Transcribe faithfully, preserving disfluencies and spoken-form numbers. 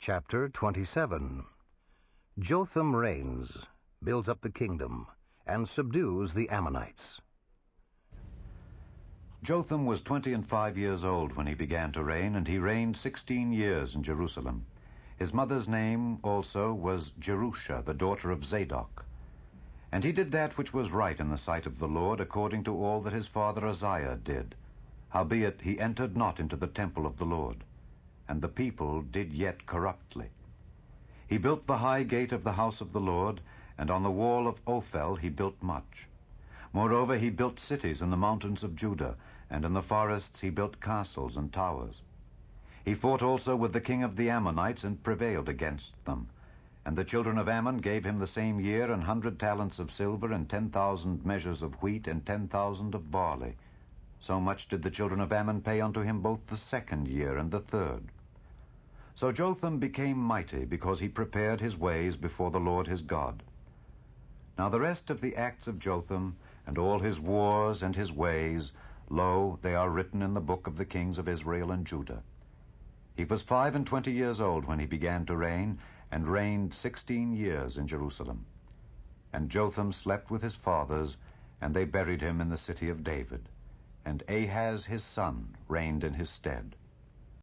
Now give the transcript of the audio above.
Chapter twenty-seven. Jotham reigns, builds up the kingdom, and subdues the Ammonites. Jotham was twenty and five years old when he began to reign, and he reigned sixteen years in Jerusalem. His mother's name also was Jerusha, the daughter of Zadok. And he did that which was right in the sight of the Lord, according to all that his father Uzziah did. Howbeit he entered not into the temple of the Lord, and the people did yet corruptly. He built the high gate of the house of the Lord, and on the wall of Ophel he built much. Moreover he built cities in the mountains of Judah, and in the forests he built castles and towers. He fought also with the king of the Ammonites, and prevailed against them. And the children of Ammon gave him the same year an hundred talents of silver, and ten thousand measures of wheat, and ten thousand of barley. So much did the children of Ammon pay unto him both the second year and the third. So Jotham became mighty, because he prepared his ways before the Lord his God. Now the rest of the acts of Jotham, and all his wars and his ways, lo, they are written in the book of the kings of Israel and Judah. He was five and twenty years old when he began to reign, and reigned sixteen years in Jerusalem. And Jotham slept with his fathers, and they buried him in the city of David. And Ahaz his son reigned in his stead.